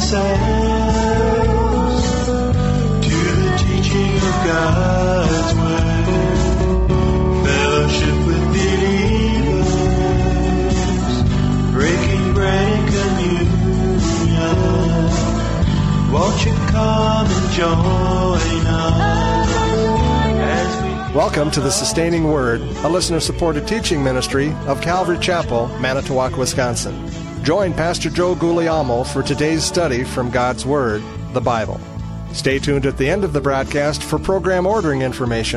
ourselves to the teaching of God's Word, fellowship with believers, breaking bread and communion. Won't you come and join us as we... Welcome to the Sustaining Word, a listener-supported teaching ministry of Calvary Chapel, Manitowoc, Wisconsin. Join Pastor Joe Guglielmo for today's study from God's Word, the Bible. Stay tuned at the end of the broadcast for program ordering information.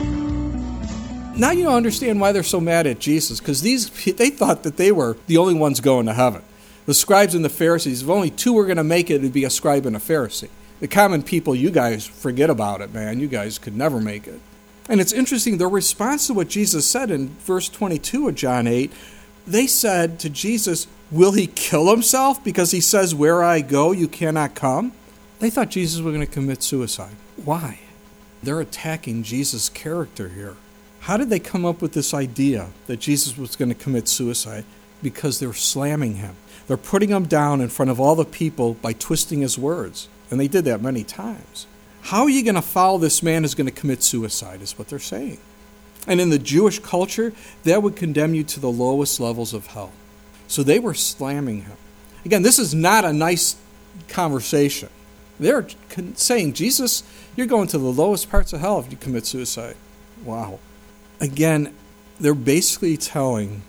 Now you understand why they're so mad at Jesus, because they thought that they were the only ones going to heaven. The scribes and the Pharisees, if only two were going to make it, it'd be a scribe and a Pharisee. The common people, you guys forget about it, man. You guys could never make it. And it's interesting, their response to what Jesus said in verse 22 of John 8, they said to Jesus, will he kill himself because he says, where I go, you cannot come? They thought Jesus was going to commit suicide. Why? They're attacking Jesus' character here. How did they come up with this idea that Jesus was going to commit suicide? Because they're slamming him. They're putting him down in front of all the people by twisting his words. And they did that many times. How are you going to follow this man who's going to commit suicide is what they're saying. And in the Jewish culture, that would condemn you to the lowest levels of hell. So they were slamming him. Again, this is not a nice conversation. They're saying, Jesus, you're going to the lowest parts of hell if you commit suicide. Wow. Again, they're basically telling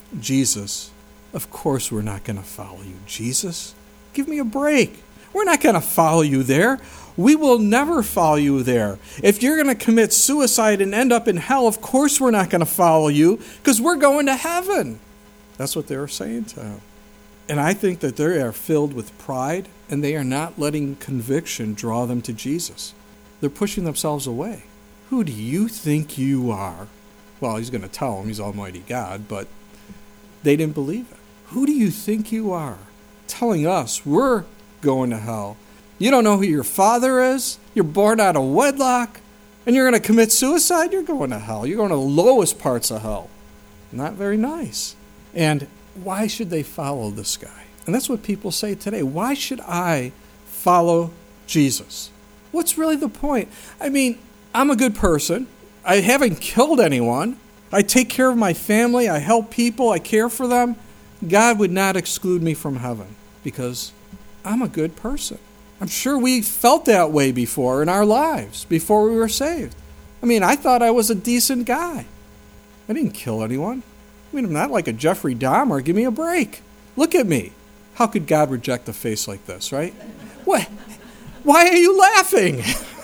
Jesus, of course we're not going to follow you. Jesus, give me a break. We're not going to follow you there. We will never follow you there. If you're going to commit suicide and end up in hell, of course we're not going to follow you because we're going to heaven. That's what they were saying to him. And I think that they are filled with pride and they are not letting conviction draw them to Jesus. They're pushing themselves away. Who do you think you are? Well, he's going to tell them he's Almighty God, but they didn't believe it. Who do you think you are? Telling us we're going to hell. You don't know who your father is. You're born out of wedlock. And you're going to commit suicide? You're going to hell. You're going to the lowest parts of hell. Not very nice. And why should they follow this guy? And that's what people say today. Why should I follow Jesus? What's really the point? I mean, I'm a good person. I haven't killed anyone. I take care of my family. I help people. I care for them. God would not exclude me from heaven because I'm a good person. I'm sure we felt that way before in our lives, before we were saved. I mean, I thought I was a decent guy. I didn't kill anyone. I mean, I'm not like a Jeffrey Dahmer. Give me a break. Look at me. How could God reject a face like this, right? What? Why are you laughing?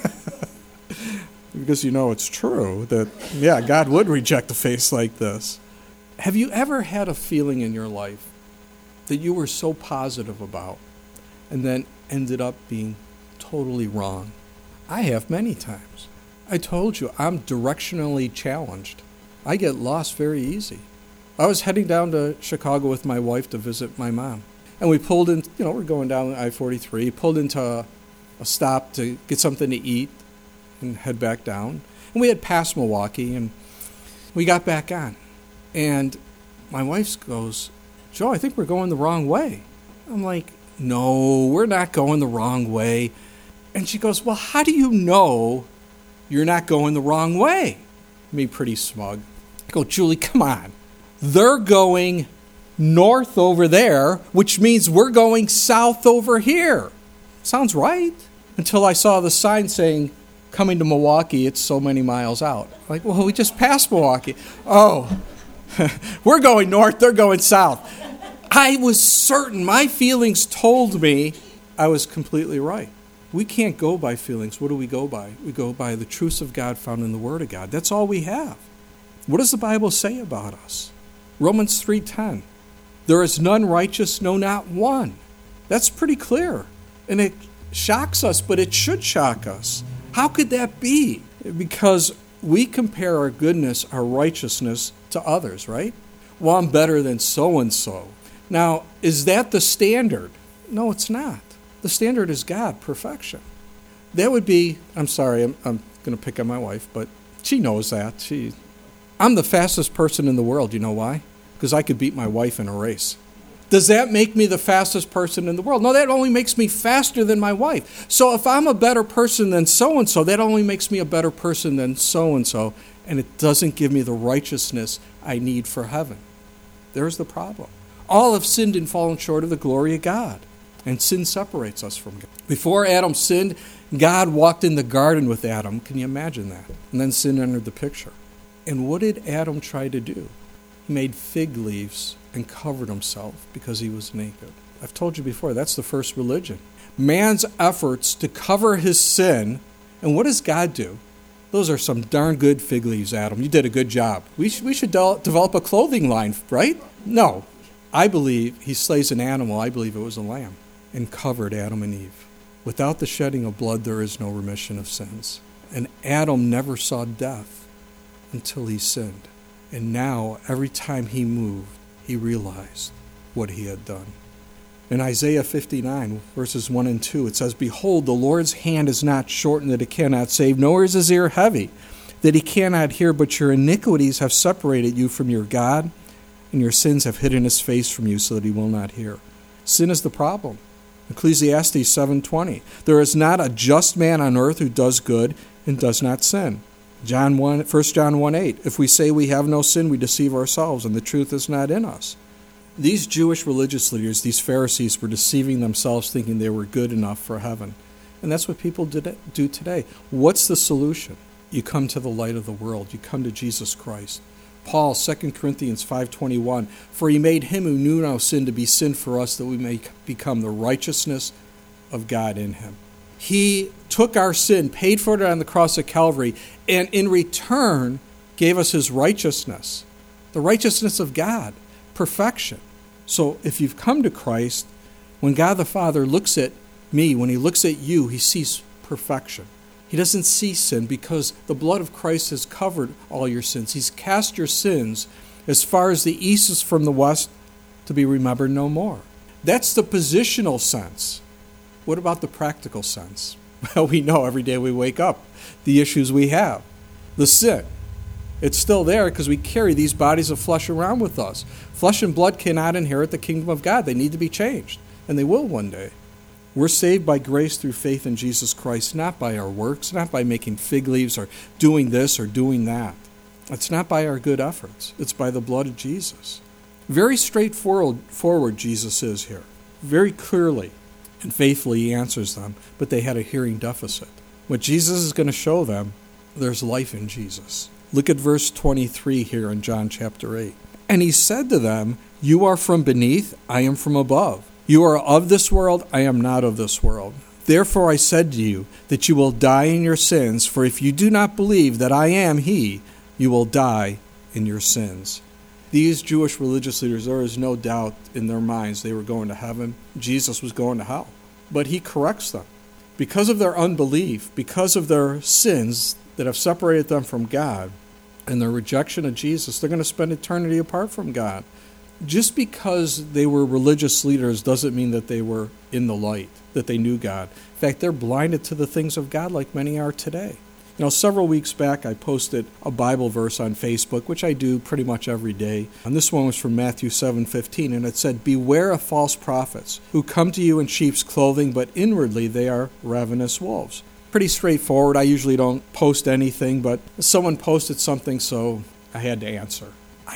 Because you know it's true that, yeah, God would reject a face like this. Have you ever had a feeling in your life that you were so positive about and then ended up being totally wrong? I have many times. I told you, I'm directionally challenged. I get lost very easy. I was heading down to Chicago with my wife to visit my mom. And we pulled in, we're going down I-43, pulled into a stop to get something to eat and head back down. And we had passed Milwaukee, and we got back on. And my wife goes, Joe, I think we're going the wrong way. I'm like, no, we're not going the wrong way. And she goes, well, how do you know you're not going the wrong way? Me pretty smug. I go, Julie, come on. They're going north over there, which means we're going south over here. Sounds right. Until I saw the sign saying, coming to Milwaukee, it's so many miles out. Like, well, we just passed Milwaukee. Oh, we're going north, they're going south. I was certain, my feelings told me I was completely right. We can't go by feelings. What do we go by? We go by the truths of God found in the Word of God. That's all we have. What does the Bible say about us? Romans 3:10. There is none righteous, no, not one. That's pretty clear. And it shocks us, but it should shock us. How could that be? Because we compare our goodness, our righteousness to others, right? Well, I'm better than so-and-so. Now, is that the standard? No, it's not. The standard is God, perfection. That would be, I'm sorry, I'm going to pick on my wife, but she knows that. I'm the fastest person in the world. You know why? Because I could beat my wife in a race. Does that make me the fastest person in the world? No, that only makes me faster than my wife. So if I'm a better person than so-and-so, that only makes me a better person than so-and-so, and it doesn't give me the righteousness I need for heaven. There's the problem. All have sinned and fallen short of the glory of God, and sin separates us from God. Before Adam sinned, God walked in the garden with Adam. Can you imagine that? And then sin entered the picture. And what did Adam try to do? He made fig leaves and covered himself because he was naked. I've told you before, that's the first religion. Man's efforts to cover his sin, and what does God do? Those are some darn good fig leaves, Adam. You did a good job. We should develop a clothing line, right? No. I believe he slays an animal. I believe it was a lamb, and covered Adam and Eve. Without the shedding of blood, there is no remission of sins. And Adam never saw death until he sinned. And now, every time he moved, he realized what he had done. In Isaiah 59, verses 1 and 2, it says, "Behold, the Lord's hand is not shortened that it cannot save, nor is his ear heavy that he cannot hear, but your iniquities have separated you from your God, and your sins have hidden his face from you so that he will not hear." Sin is the problem. Ecclesiastes 7:20, "There is not a just man on earth who does good and does not sin." 1 John 1:8, "If we say we have no sin, we deceive ourselves, and the truth is not in us." These Jewish religious leaders, these Pharisees, were deceiving themselves, thinking they were good enough for heaven. And that's what people do today. What's the solution? You come to the light of the world. You come to Jesus Christ. Paul, 2 Corinthians 5:21, "For he made him who knew no sin to be sin for us, that we may become the righteousness of God in him." He took our sin, paid for it on the cross of Calvary, and in return gave us his righteousness, the righteousness of God, perfection. So if you've come to Christ, when God the Father looks at me, when he looks at you, he sees perfection. He doesn't see sin because the blood of Christ has covered all your sins. He's cast your sins as far as the east is from the west, to be remembered no more. That's the positional sense. What about the practical sense? Well, we know every day we wake up the issues we have. The sin. It's still there because we carry these bodies of flesh around with us. Flesh and blood cannot inherit the kingdom of God. They need to be changed, and they will one day. We're saved by grace through faith in Jesus Christ, not by our works, not by making fig leaves or doing this or doing that. It's not by our good efforts. It's by the blood of Jesus. Very straightforward Jesus is here. Very clearly and faithfully he answers them, but they had a hearing deficit. What Jesus is going to show them, there's life in Jesus. Look at verse 23 here in John chapter 8. "And he said to them, You are from beneath, I am from above. You are of this world, I am not of this world. Therefore I said to you that you will die in your sins, for if you do not believe that I am he, you will die in your sins." These Jewish religious leaders, there is no doubt in their minds they were going to heaven. Jesus was going to hell. But he corrects them. Because of their unbelief, because of their sins that have separated them from God, and their rejection of Jesus, they're going to spend eternity apart from God. Just because they were religious leaders doesn't mean that they were in the light, that they knew God. In fact, they're blinded to the things of God like many are today. Several weeks back I posted a Bible verse on Facebook, which I do pretty much every day. And this one was from Matthew 7:15, and it said, "Beware of false prophets who come to you in sheep's clothing, but inwardly they are ravenous wolves." Pretty straightforward. I usually don't post anything, but someone posted something, so I had to answer.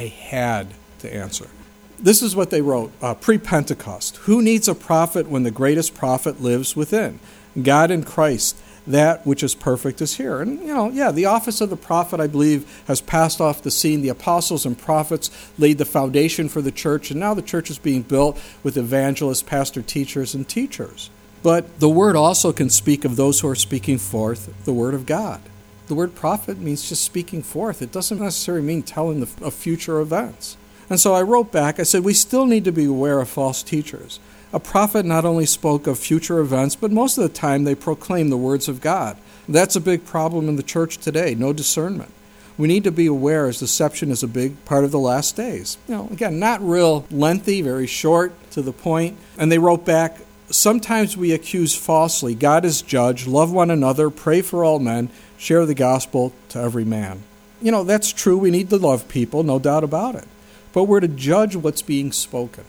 This is what they wrote, pre-Pentecost. "Who needs a prophet when the greatest prophet lives within? God in Christ. That which is perfect is here." And, the office of the prophet, I believe, has passed off the scene. The apostles and prophets laid the foundation for the church, and now the church is being built with evangelists, pastor, teachers, and teachers. But the word also can speak of those who are speaking forth the word of God. The word prophet means just speaking forth. It doesn't necessarily mean telling of future events. And so I wrote back, I said, we still need to be aware of false teachers. A prophet not only spoke of future events, but most of the time they proclaim the words of God. That's a big problem in the church today, no discernment. We need to be aware as deception is a big part of the last days. Again, not real lengthy, very short, to the point. And they wrote back, "Sometimes we accuse falsely. God is judge. Love one another. Pray for all men. Share the gospel to every man." That's true. We need to love people, no doubt about it. But we're to judge what's being spoken.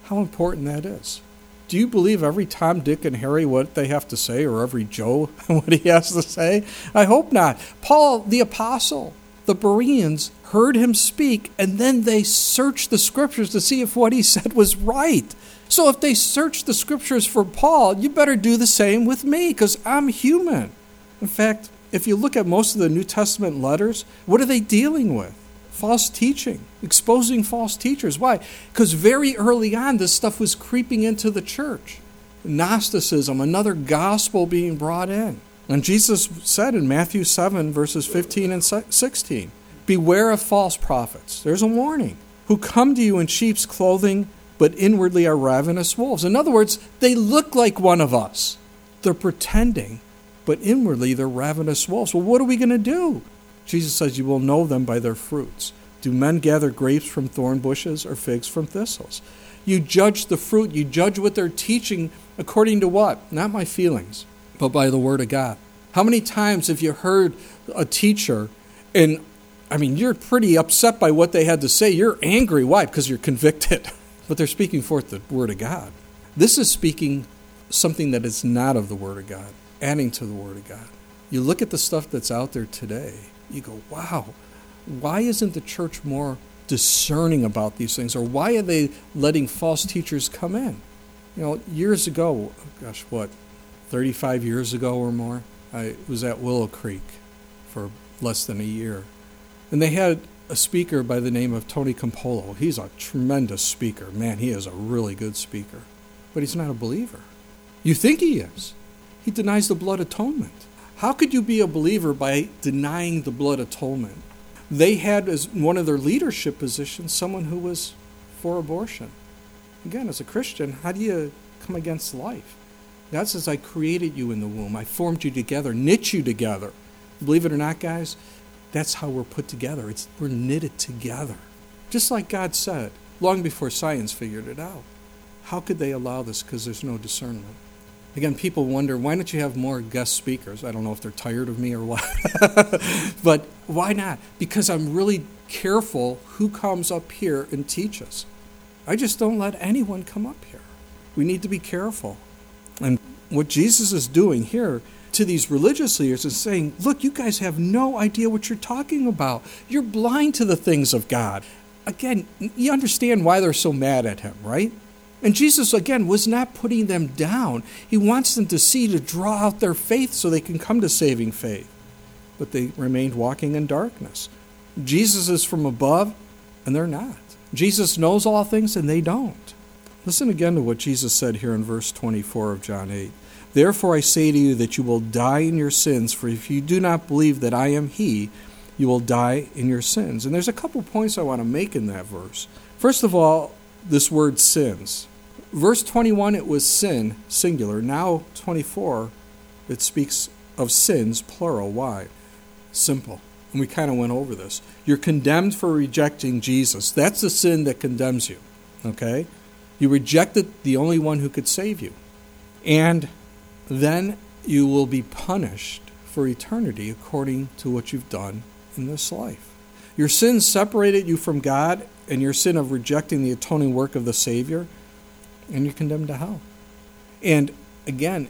how important that is. Do you believe every Tom, Dick, and Harry what they have to say, or every Joe what he has to say? I hope not. Paul, the apostle, the Bereans heard him speak, and then they searched the scriptures to see if what he said was right. So if they searched the scriptures for Paul, you better do the same with me, because I'm human. In fact, if you look at most of the New Testament letters, what are they dealing with? False teaching, exposing false teachers. Why? Because very early on, this stuff was creeping into the church. Gnosticism, another gospel being brought in. And Jesus said in Matthew 7, verses 15 and 16, beware of false prophets. There's a warning. Who come to you in sheep's clothing, but inwardly are ravenous wolves. In other words, they look like one of us. They're pretending, but inwardly they're ravenous wolves. Well, what are we going to do? Jesus says, you will know them by their fruits. Do men gather grapes from thorn bushes or figs from thistles? You judge the fruit. You judge what they're teaching according to what? Not my feelings, but by the word of God. How many times have you heard a teacher, and you're pretty upset by what they had to say. You're angry. Why? Because you're convicted. But they're speaking forth the word of God. This is speaking something that is not of the word of God, adding to the word of God. You look at the stuff that's out there today, you go, wow, why isn't the church more discerning about these things? Or why are they letting false teachers come in? Years ago, 35 years ago or more, I was at Willow Creek for less than a year. And they had a speaker by the name of Tony Campolo. He's a tremendous speaker. Man, he is a really good speaker. But he's not a believer. You think he is. He denies the blood atonement. How could you be a believer by denying the blood atonement? They had as one of their leadership positions someone who was for abortion. Again, as a Christian, how do you come against life? God says, I created you in the womb. I formed you together, knit you together. Believe it or not, guys, that's how we're put together. We're knitted together. Just like God said, long before science figured it out. How could they allow this? Because there's no discernment. Again, people wonder, why don't you have more guest speakers? I don't know if they're tired of me or what. But why not? Because I'm really careful who comes up here and teaches. I just don't let anyone come up here. We need to be careful. And what Jesus is doing here to these religious leaders is saying, look, you guys have no idea what you're talking about. You're blind to the things of God. Again, you understand why they're so mad at him, right? And Jesus, again, was not putting them down. He wants them to see, to draw out their faith so they can come to saving faith. But they remained walking in darkness. Jesus is from above, and they're not. Jesus knows all things, and they don't. Listen again to what Jesus said here in verse 24 of John 8. Therefore I say to you that you will die in your sins, for if you do not believe that I am He, you will die in your sins. And there's a couple points I want to make in that verse. First of all, this word sins. Verse 21, it was sin, singular. Now 24, it speaks of sins, plural. Why? Simple. And we kind of went over this. You're condemned for rejecting Jesus. That's the sin that condemns you. Okay? You rejected the only one who could save you. And then you will be punished for eternity according to what you've done in this life. Your sin separated you from God, and your sin of rejecting the atoning work of the Savior, and you're condemned to hell. And again,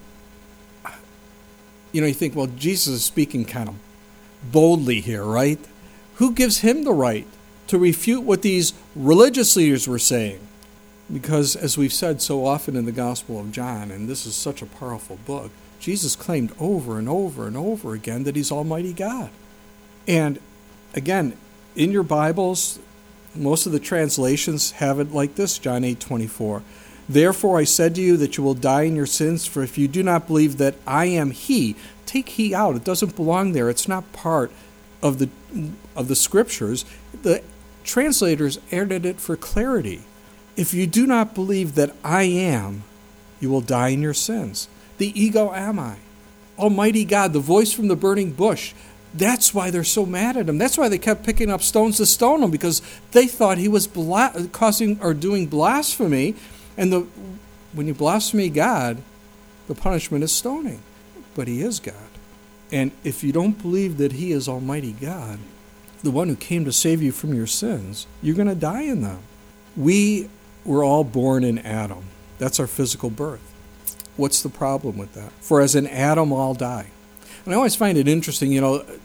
you think, well, Jesus is speaking kind of boldly here, right? Who gives him the right to refute what these religious leaders were saying? Because, as we've said so often in the Gospel of John, and this is such a powerful book, Jesus claimed over and over and over again that he's Almighty God. And again, in your Bibles, most of the translations have it like this, John 8:24. Therefore I said to you that you will die in your sins, for if you do not believe that I am He, take He out. It doesn't belong there. It's not part of the Scriptures. The translators added it for clarity. If you do not believe that I am, you will die in your sins. The ego am I. Almighty God, the voice from the burning bush. That's why they're so mad at him. That's why they kept picking up stones to stone him, because they thought he was causing or doing blasphemy. And when you blaspheme God, the punishment is stoning. But he is God. And if you don't believe that he is Almighty God, the one who came to save you from your sins, you're going to die in them. We we're all born in Adam. That's our physical birth. What's the problem with that? For as in Adam all die. And I always find it interesting,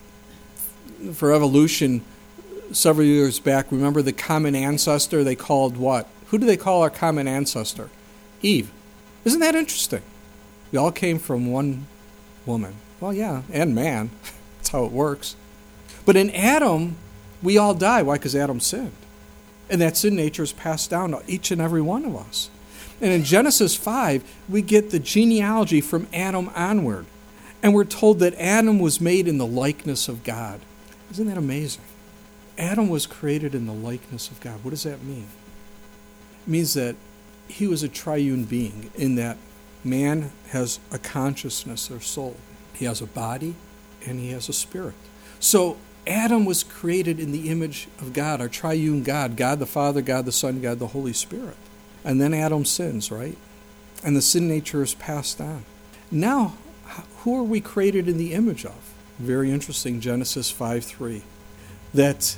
for evolution, several years back, remember the common ancestor they called what? Who do they call our common ancestor? Eve. Isn't that interesting? We all came from one woman. Well, yeah, and man. That's how it works. But in Adam, we all die. Why? Because Adam sinned. And that sin nature is passed down to each and every one of us. And in Genesis 5, we get the genealogy from Adam onward. And we're told that Adam was made in the likeness of God. Isn't that amazing? Adam was created in the likeness of God. What does that mean? It means that he was a triune being in that man has a consciousness or soul. He has a body and he has a spirit. So Adam was created in the image of God, our triune God, God the Father, God the Son, God the Holy Spirit. And then Adam sins, right? And the sin nature is passed on. Now, who are we created in the image of? Very interesting, Genesis 5:3. That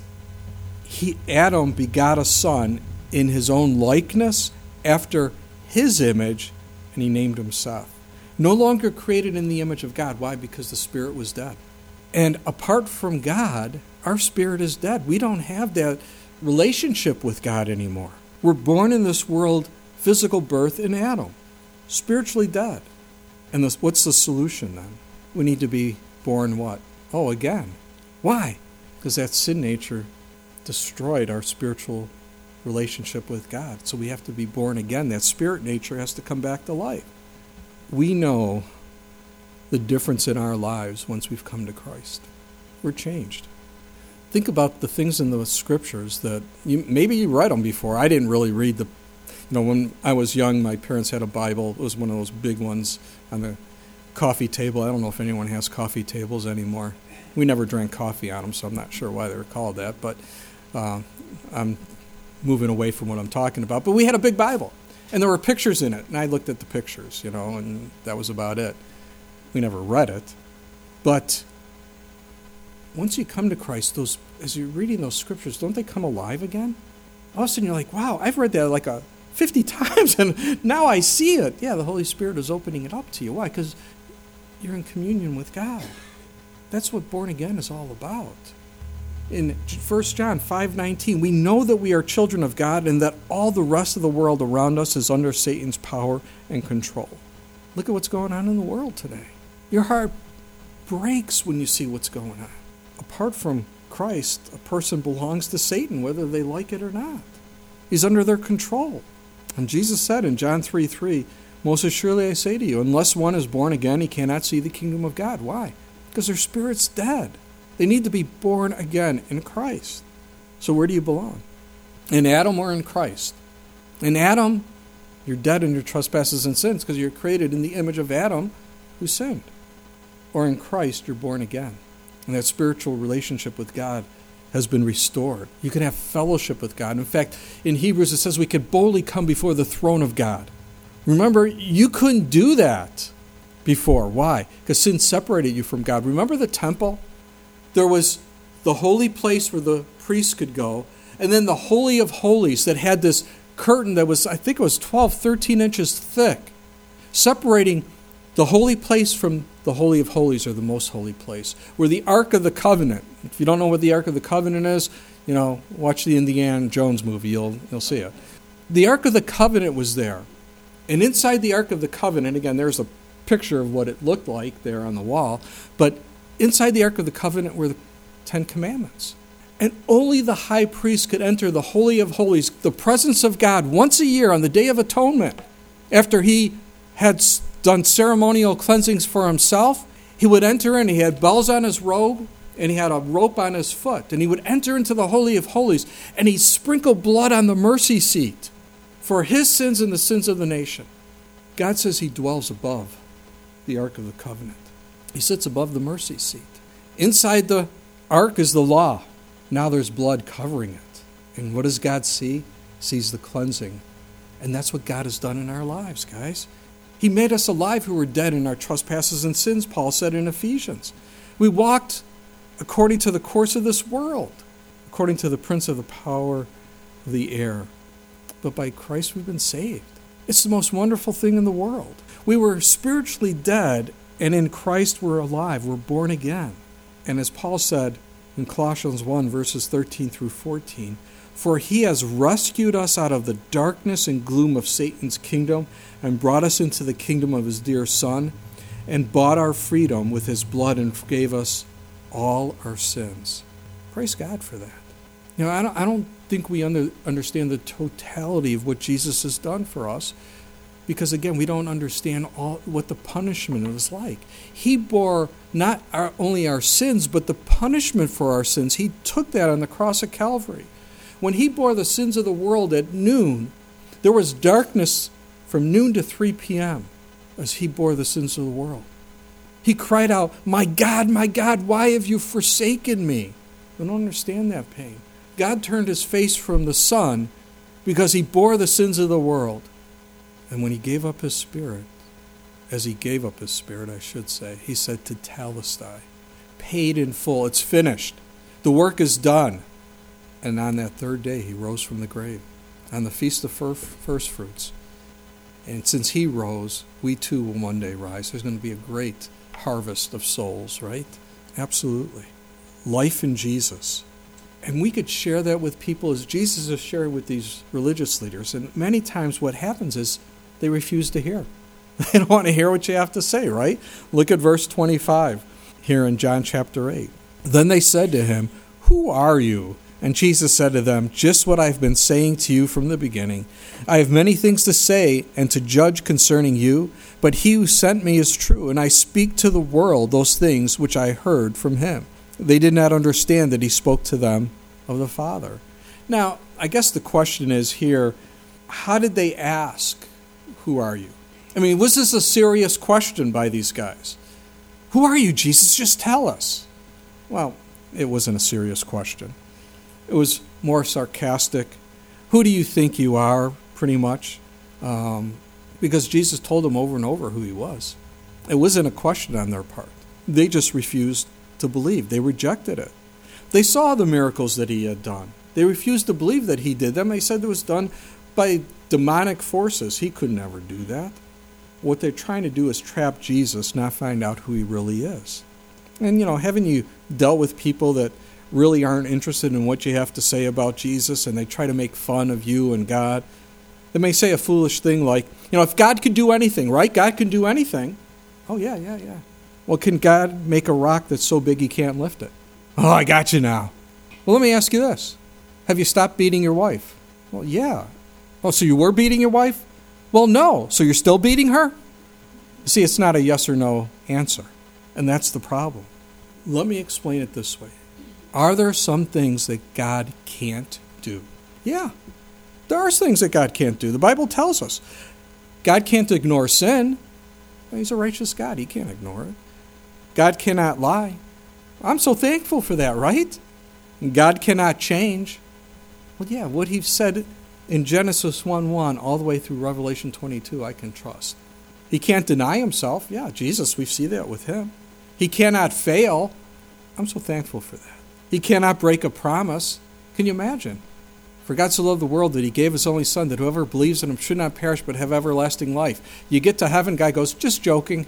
Adam begot a son in his own likeness after his image, and he named him Seth. No longer created in the image of God. Why? Because the spirit was dead. And apart from God, our spirit is dead. We don't have that relationship with God anymore. We're born in this world, physical birth in Adam, spiritually dead. And what's the solution then? We need to be born what? Oh, again. Why? Because that sin nature destroyed our spiritual relationship with God. So we have to be born again. That spirit nature has to come back to life. We know the difference in our lives once we've come to Christ. We're changed. Think about the things in the scriptures that maybe you read them before. I didn't really read the. When I was young, my parents had a Bible. It was one of those big ones on the coffee table. I don't know if anyone has coffee tables anymore. We never drank coffee on them, so I'm not sure why they were called that. But I'm moving away from what I'm talking about. But we had a big Bible, and there were pictures in it. And I looked at the pictures, and that was about it. We never read it. But once you come to Christ, as you're reading those scriptures, don't they come alive again? All of a sudden you're like, wow, I've read that like 50 times, and now I see it. Yeah, the Holy Spirit is opening it up to you. Why? Because you're in communion with God. That's what born again is all about. In 1 John 5:19, we know that we are children of God and that all the rest of the world around us is under Satan's power and control. Look at what's going on in the world today. Your heart breaks when you see what's going on. Apart from Christ, a person belongs to Satan, whether they like it or not. He's under their control. And Jesus said in John 3:3, most assuredly I say to you, unless one is born again, he cannot see the kingdom of God. Why? Because their spirit's dead. They need to be born again in Christ. So where do you belong? In Adam or in Christ? In Adam, you're dead in your trespasses and sins because you're created in the image of Adam who sinned. Or in Christ, you're born again. And that spiritual relationship with God has been restored. You can have fellowship with God. In fact, in Hebrews it says we can boldly come before the throne of God. Remember, you couldn't do that before. Why? Because sin separated you from God. Remember the temple? There was the holy place where the priest could go, and then the Holy of Holies that had this curtain that was, I think it was 12, 13 inches thick, separating the holy place from the Holy of Holies, or the most holy place, where the Ark of the Covenant. If you don't know what the Ark of the Covenant is, watch the Indiana Jones movie, you'll see it. The Ark of the Covenant was there. And inside the Ark of the Covenant, again, there's a picture of what it looked like there on the wall, but inside the Ark of the Covenant were the 10 Commandments. And only the high priest could enter the Holy of Holies, the presence of God, once a year on the Day of Atonement. After he had done ceremonial cleansings for himself, he would enter in. He had bells on his robe, and he had a rope on his foot. And he would enter into the Holy of Holies, and he'd sprinkle blood on the mercy seat for his sins and the sins of the nation. God says he dwells above the Ark of the Covenant. He sits above the mercy seat. Inside the Ark is the law. Now there's blood covering it. And what does God see? He sees the cleansing. And that's what God has done in our lives, guys. He made us alive who were dead in our trespasses and sins, Paul said in Ephesians. We walked according to the course of this world, according to the prince of the power of the air. but by Christ we've been saved. It's the most wonderful thing in the world. We were spiritually dead, and in Christ we're alive. We're born again. And as Paul said in Colossians 1, verses 13 through 14, for he has rescued us out of the darkness and gloom of Satan's kingdom and brought us into the kingdom of his dear Son, and bought our freedom with his blood and forgave us all our sins. Praise God for that. You know, I don't think we understand the totality of what Jesus has done for us, because again, we don't understand what the punishment was like. He bore not only our sins, but the punishment for our sins. He took that on the cross of Calvary. When he bore the sins of the world at noon, there was darkness from noon to 3 p.m. as he bore the sins of the world. He cried out, my God, why have you forsaken me? I don't understand that pain. God turned his face from the sun because he bore the sins of the world. And when he gave up his spirit, as he gave up his spirit, I should say, he said to Tetelestai, paid in full, it's finished. The work is done. And on that third day, he rose from the grave on the Feast of First Fruits. And since he rose, we too will one day rise. There's going to be a great harvest of souls, right? Absolutely. Life in Jesus. And we could share that with people as Jesus is sharing with these religious leaders. And many times what happens is they refuse to hear. They don't want to hear what you have to say, right? Look at verse 25 here in John chapter 8. Then they said to him, who are you? And Jesus said to them, just what I've been saying to you from the beginning. I have many things to say and to judge concerning you, but he who sent me is true, and I speak to the world those things which I heard from him. They did not understand that he spoke to them of the Father. Now, I guess the question is here, how did they ask, who are you? I mean, was this a serious question by these guys? Who are you, Jesus? Just tell us. Well, it wasn't a serious question. It was more sarcastic. Who do you think you are, pretty much? Because Jesus told them over and over who he was. It wasn't a question on their part. They just refused to believe. They rejected it. They saw the miracles that he had done. They refused to believe that he did them. They said it was done by demonic forces. He could never do that. What they're trying to do is trap Jesus, not find out who he really is. And, haven't you dealt with people that really aren't interested in what you have to say about Jesus, and they try to make fun of you and God? They may say a foolish thing like, if God could do anything, right? God can do anything. Oh, yeah. Well, can God make a rock that's so big he can't lift it? Oh, I got you now. Well, let me ask you this. Have you stopped beating your wife? Well, yeah. Oh, so you were beating your wife? Well, no. So you're still beating her? See, it's not a yes or no answer. And that's the problem. Let me explain it this way. Are there some things that God can't do? Yeah. There are things that God can't do. The Bible tells us. God can't ignore sin. He's a righteous God. He can't ignore it. God cannot lie. I'm so thankful for that, right? God cannot change. Well, yeah, what he said in Genesis 1:1 all the way through Revelation 22, I can trust. He can't deny himself. Yeah, Jesus, we see that with him. He cannot fail. I'm so thankful for that. He cannot break a promise. Can you imagine? For God so loved the world that he gave his only Son, that whoever believes in him should not perish but have everlasting life. You get to heaven, guy goes, just joking.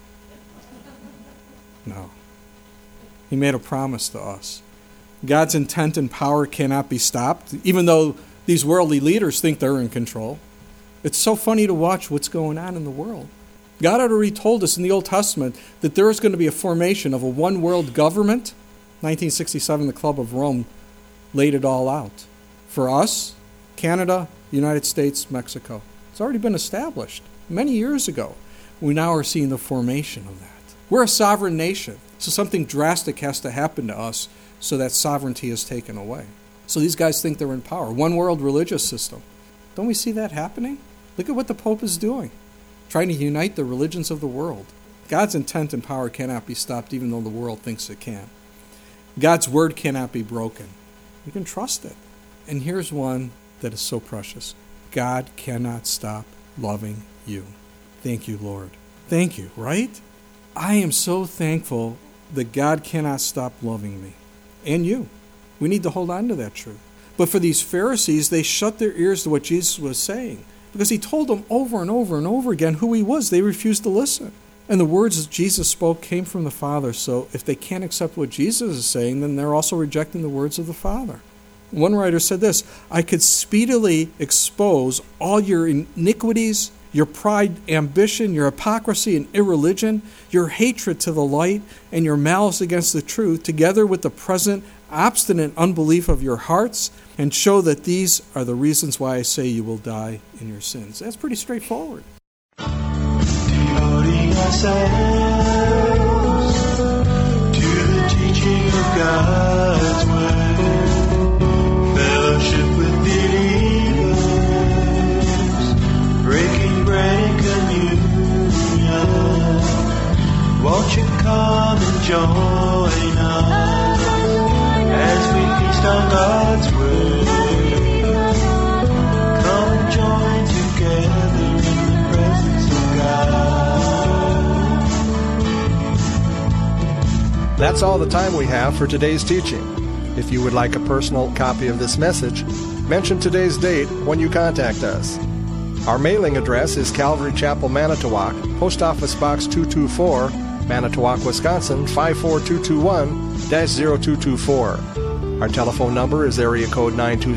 No. He made a promise to us. God's intent and power cannot be stopped, even though these worldly leaders think they're in control. It's so funny to watch what's going on in the world. God had already told us in the Old Testament that there is going to be a formation of a one-world government. 1967, the Club of Rome laid it all out. For us, Canada, United States, Mexico. It's already been established many years ago. We now are seeing the formation of that. We're a sovereign nation, so something drastic has to happen to us so that sovereignty is taken away. So these guys think they're in power. One world religious system. Don't we see that happening? Look at what the Pope is doing, trying to unite the religions of the world. God's intent and power cannot be stopped even though the world thinks it can. God's word cannot be broken. You can trust it. And here's one that is so precious. God cannot stop loving you. Thank you, Lord. Thank you, right? I am so thankful that God cannot stop loving me and you. We need to hold on to that truth. But for these Pharisees, they shut their ears to what Jesus was saying because he told them over and over and over again who he was. They refused to listen. And the words that Jesus spoke came from the Father. So if they can't accept what Jesus is saying, then they're also rejecting the words of the Father. One writer said this, I could speedily expose all your iniquities, your pride, ambition, your hypocrisy and irreligion, your hatred to the light, and your malice against the truth, together with the present obstinate unbelief of your hearts, and show that these are the reasons why I say you will die in your sins. That's pretty straightforward. Devoting ourselves to the teaching of God's word, fellowship with believers, breaking bread and communion. Won't you come and join us as we feast on God's word? Come and join together in the presence of God. That's all the time we have for today's teaching. If you would like a personal copy of this message, mention today's date when you contact us. Our mailing address is Calvary Chapel, Manitowoc, Post Office Box 224, Manitowoc, Wisconsin 54221-0224. Our telephone number is area code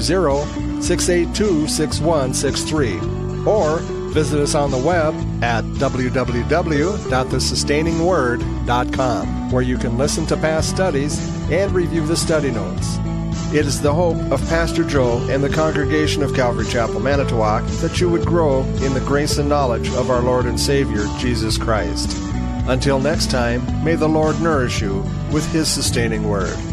920-682-6163. Or visit us on the web at www.thesustainingword.com, where you can listen to past studies and review the study notes. It is the hope of Pastor Joe and the congregation of Calvary Chapel, Manitowoc, that you would grow in the grace and knowledge of our Lord and Savior, Jesus Christ. Until next time, may the Lord nourish you with His sustaining word.